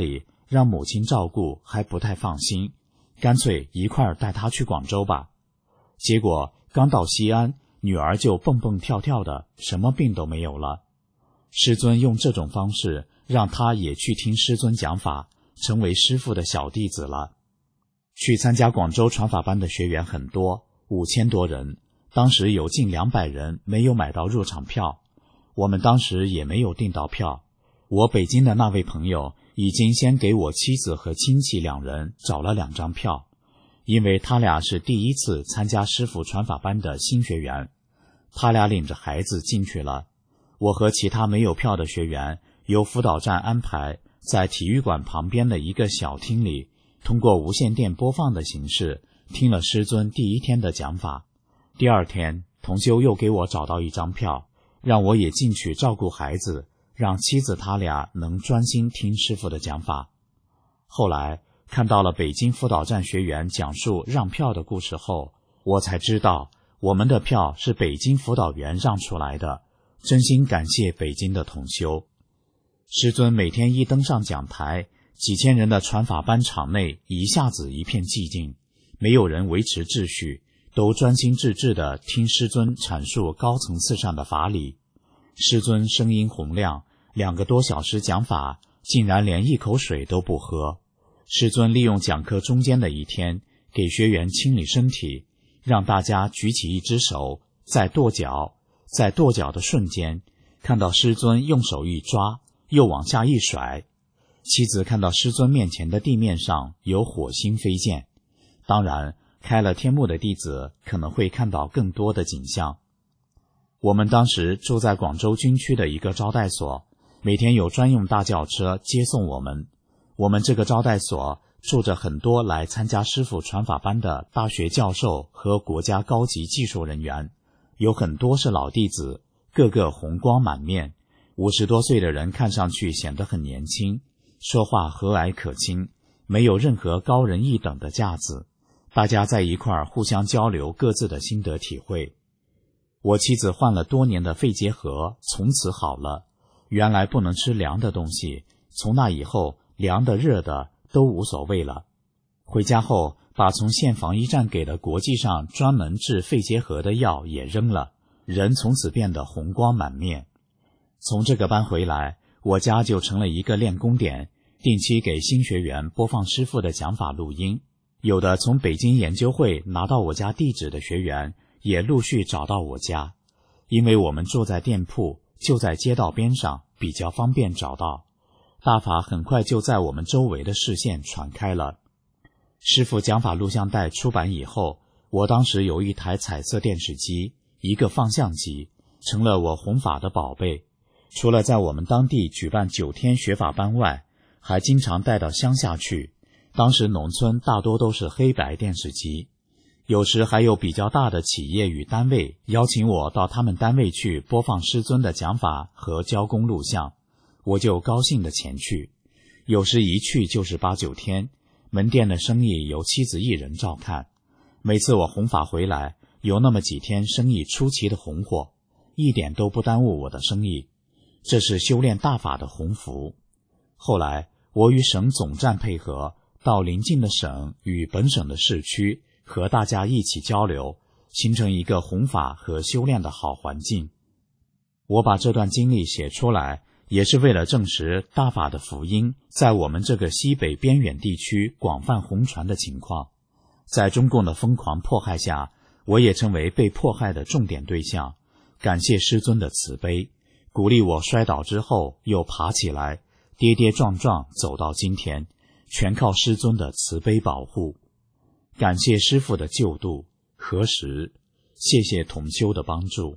让母亲照顾还不太放心，干脆一块儿带她去广州吧。结果刚到西安，女儿就蹦蹦跳跳的，什么病都没有了。师尊用这种方式让她也去听师尊讲法，成为师父的小弟子了。去参加广州传法班的学员很多，五千多人，当时有近两百人没有买到入场票，我们当时也没有订到票。我北京的那位朋友已经先给我妻子和亲戚两人找了两张票，因为他俩是第一次参加师父传法班的新学员，他俩领着孩子进去了。我和其他没有票的学员由辅导站安排在体育馆旁边的一个小厅里，通过无线电播放的形式听了师尊第一天的讲法。第二天，同修又给我找到一张票，让我也进去照顾孩子，让妻子他俩能专心听师父的讲法。后来看到了北京辅导站学员讲述让票的故事后，我才知道我们的票是北京辅导员让出来的，真心感谢北京的同修。师尊每天一登上讲台，几千人的传法班场内一下子一片寂静，没有人维持秩序，都专心致志地听师尊阐述高层次上的法理。师尊声音洪亮，两个多小时讲法，竟然连一口水都不喝。师尊利用讲课中间的一天，给学员清理身体，让大家举起一只手，再跺脚，在跺脚的瞬间，看到师尊用手一抓，又往下一甩。妻子看到师尊面前的地面上有火星飞溅，当然开了天目的弟子可能会看到更多的景象。我们当时住在广州军区的一个招待所，每天有专用大轿车接送我们。我们这个招待所住着很多来参加师父传法班的大学教授和国家高级技术人员，有很多是老弟子，个个红光满面。五十多岁的人看上去显得很年轻，说话和蔼可亲，没有任何高人一等的架子。大家在一块儿互相交流各自的心得体会。我妻子患了多年的肺结核，从此好了。原来不能吃凉的东西，从那以后凉的热的都无所谓了。回家后把从县防医站给的国际上专门治肺结核的药也扔了，人从此变得红光满面。从这个班回来，我家就成了一个练功点，定期给新学员播放师父的讲法录音。有的从北京研究会拿到我家地址的学员也陆续找到我家，因为我们住在店铺，就在街道边上，比较方便找到。大法很快就在我们周围的视线传开了。师父讲法录像带出版以后，我当时有一台彩色电视机，一个放相机，成了我弘法的宝贝。除了在我们当地举办九天学法班外，还经常带到乡下去。当时农村大多都是黑白电视机，有时还有比较大的企业与单位邀请我到他们单位去播放师尊的讲法和交工录像，我就高兴地前去。有时一去就是八九天，门店的生意由妻子一人照看。每次我弘法回来，有那么几天生意出奇的红火，一点都不耽误我的生意，这是修炼大法的鸿福。后来我与省总站配合，到邻近的省与本省的市区和大家一起交流，形成一个弘法和修炼的好环境。我把这段经历写出来，也是为了证实大法的福音在我们这个西北边远地区广泛弘传的情况。在中共的疯狂迫害下，我也成为被迫害的重点对象。感谢师尊的慈悲，鼓励我摔倒之后又爬起来，跌跌撞撞走到今天，全靠师尊的慈悲保护。感谢师父的救度何时，谢谢同修的帮助。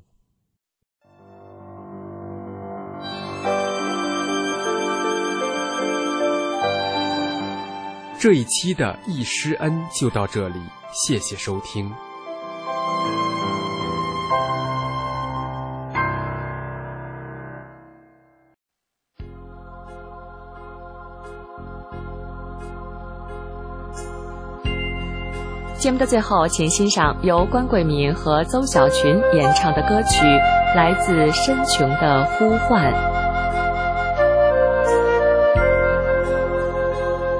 这一期的忆师恩就到这里，谢谢收听。 节目的最后，请欣赏由关桂民和邹小群演唱的歌曲，来自深穹的呼唤。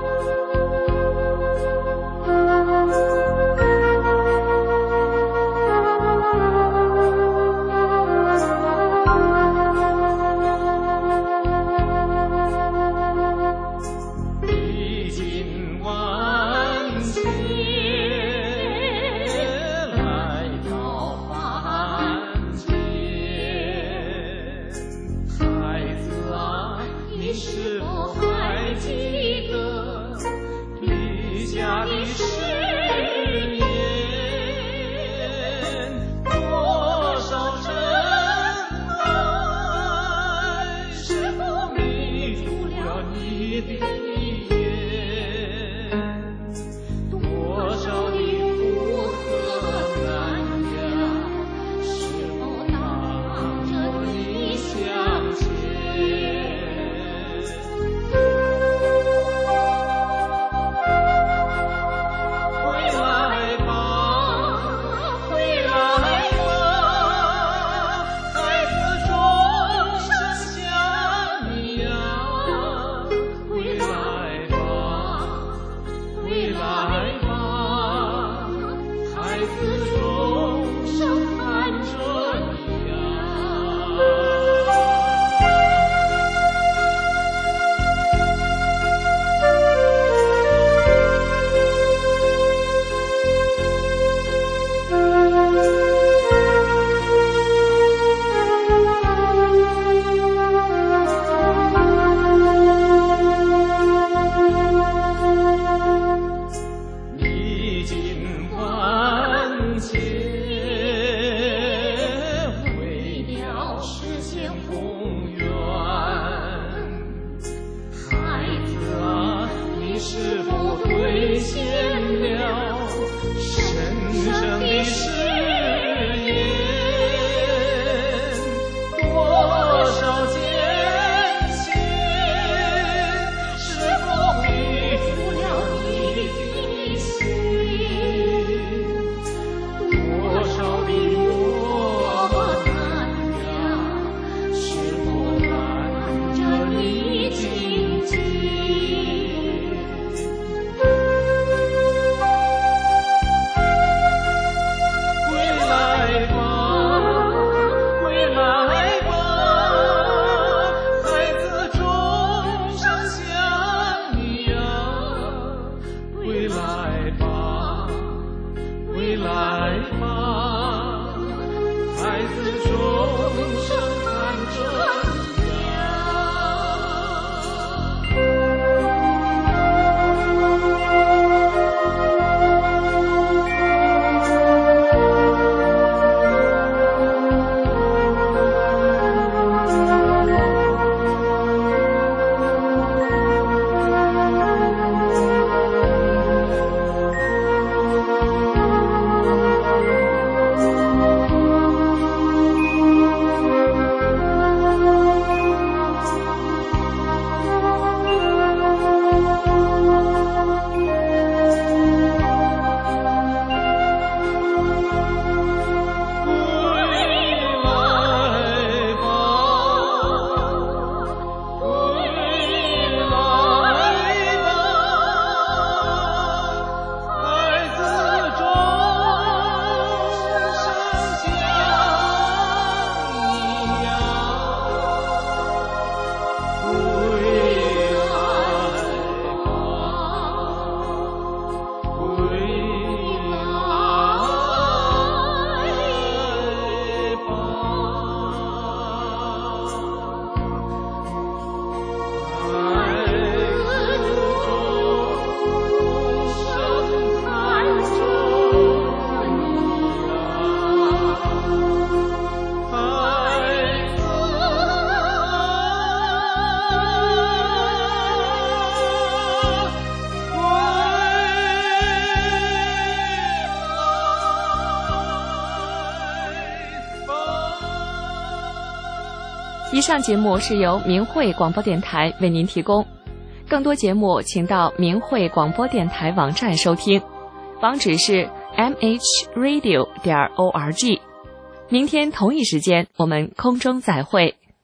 以上节目是由明慧广播电台为您提供，更多节目请到明慧广播电台网站收听，网址是 m h radio 点 org。明天同一时间我们空中再会。